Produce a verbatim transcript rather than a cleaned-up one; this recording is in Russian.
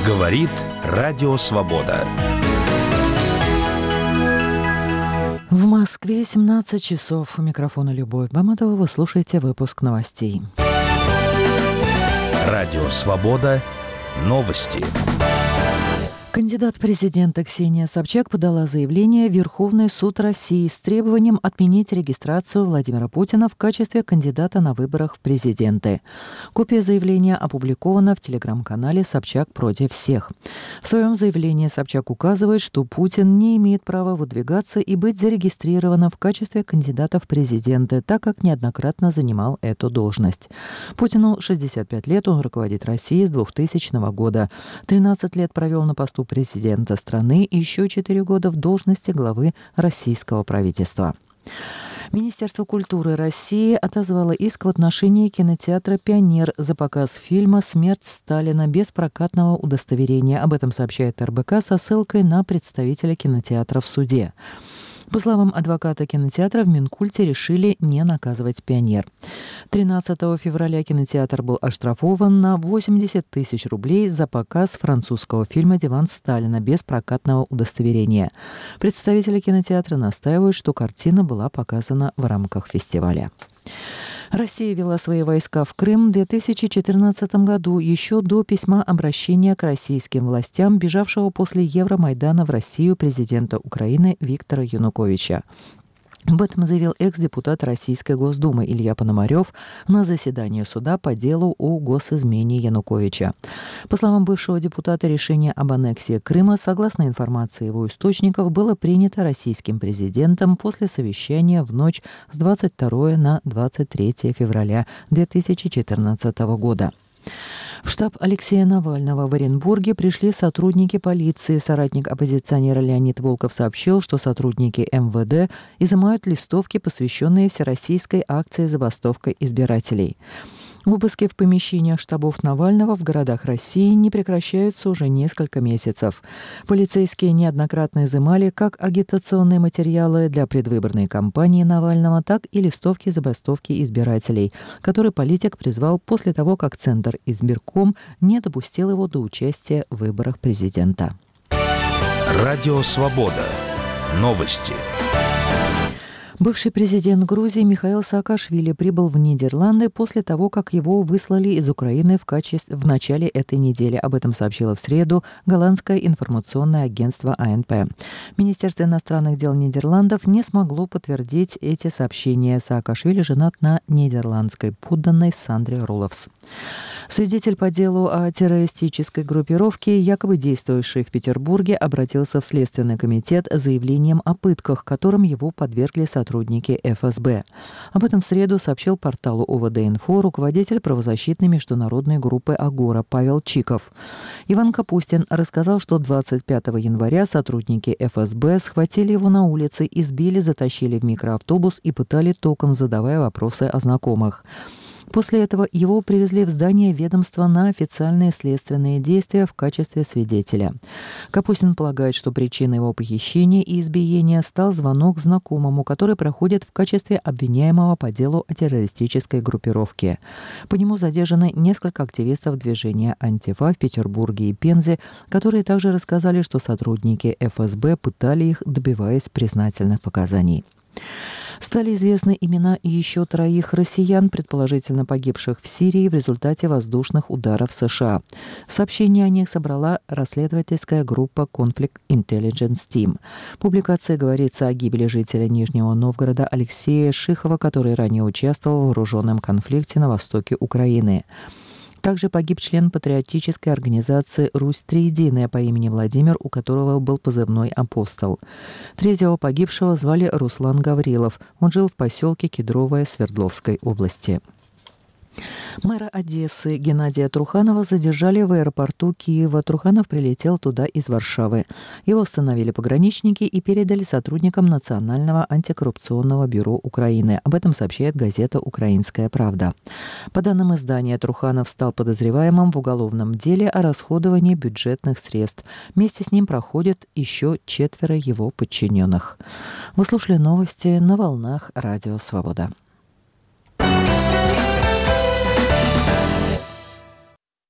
Говорит Радио Свобода. В Москве семнадцать часов. У микрофона Любовь Баматова. Вы слушаете выпуск новостей. Радио Свобода. Новости. Кандидат в президенты Ксения Собчак подала заявление в Верховный суд России с требованием отменить регистрацию Владимира Путина в качестве кандидата на выборах в президенты. Копия заявления опубликована в телеграм-канале «Собчак против всех». В своем заявлении Собчак указывает, что Путин не имеет права выдвигаться и быть зарегистрированным в качестве кандидата в президенты, так как неоднократно занимал эту должность. Путину шестьдесят пять лет, он руководит Россией с двухтысячного года. тринадцать лет провел на посту президента страны и еще четыре года в должности главы российского правительства. Министерство культуры России отозвало иск в отношении кинотеатра «Пионер» за показ фильма «Смерть Сталина» без прокатного удостоверения. Об этом сообщает эр бэ ка со ссылкой на представителя кинотеатра в суде. По словам адвоката кинотеатра, в Минкульте решили не наказывать «Пионер». тринадцатого февраля кинотеатр был оштрафован на восемьдесят тысяч рублей за показ французского фильма «Диван Сталина» без прокатного удостоверения. Представители кинотеатра настаивают, что картина была показана в рамках фестиваля. Россия ввела свои войска в Крым в две тысячи четырнадцатом году, еще до письма обращения к российским властям, бежавшего после Евромайдана в Россию президента Украины Виктора Януковича. Об этом заявил экс-депутат Российской Госдумы Илья Пономарев на заседании суда по делу о госизмене Януковича. По словам бывшего депутата, решение об аннексии Крыма, согласно информации его источников, было принято российским президентом после совещания в ночь с двадцать второго на двадцать третье февраля две тысячи четырнадцатого года. В штаб Алексея Навального в Оренбурге пришли сотрудники полиции. Соратник оппозиционера Леонид Волков сообщил, что сотрудники эм вэ дэ изымают листовки, посвященные всероссийской акции «Забастовка избирателей». Обыски в помещениях штабов Навального в городах России не прекращаются уже несколько месяцев. Полицейские неоднократно изымали как агитационные материалы для предвыборной кампании Навального, так и листовки забастовки избирателей, которые политик призвал после того, как Центр избирком не допустил его до участия в выборах президента. Радио Свобода. Новости. Бывший президент Грузии Михаил Саакашвили прибыл в Нидерланды после того, как его выслали из Украины в качестве в начале этой недели. Об этом сообщило в среду голландское информационное агентство а эн пэ. Министерство иностранных дел Нидерландов не смогло подтвердить эти сообщения. Саакашвили женат на нидерландской подданной Сандре Руловс. Свидетель по делу о террористической группировке, якобы действовавшей в Петербурге, обратился в Следственный комитет с заявлением о пытках, которым его подвергли сотрудники эф эс бэ. Об этом в среду сообщил порталу о вэ дэ-инфо руководитель правозащитной международной группы «Агора» Павел Чиков. Иван Капустин рассказал, что двадцать пятого января сотрудники эф эс бэ схватили его на улице, избили, затащили в микроавтобус и пытали током, задавая вопросы о знакомых. После этого его привезли в здание ведомства на официальные следственные действия в качестве свидетеля. Капустин полагает, что причиной его похищения и избиения стал звонок знакомому, который проходит в качестве обвиняемого по делу о террористической группировке. По нему задержаны несколько активистов движения «Антифа» в Петербурге и Пензе, которые также рассказали, что сотрудники эф эс бэ пытали их, добиваясь признательных показаний. Стали известны имена еще троих россиян, предположительно погибших в Сирии в результате воздушных ударов США. Сообщение о них собрала расследовательская группа Conflict Intelligence Team. В публикации говорится о гибели жителя Нижнего Новгорода Алексея Шихова, который ранее участвовал в вооруженном конфликте на востоке Украины. Также погиб член патриотической организации «Русь Триединая» по имени Владимир, у которого был позывной «Апостол». Третьего погибшего звали Руслан Гаврилов. Он жил в поселке Кедровое Свердловской области. Мэра Одессы Геннадия Труханова задержали в аэропорту Киева. Труханов прилетел туда из Варшавы. Его остановили пограничники и передали сотрудникам Национального антикоррупционного бюро Украины. Об этом сообщает газета «Украинская правда». По данным издания, Труханов стал подозреваемым в уголовном деле о расходовании бюджетных средств. Вместе с ним проходят еще четверо его подчиненных. Вы слушали новости на волнах Радио Свобода.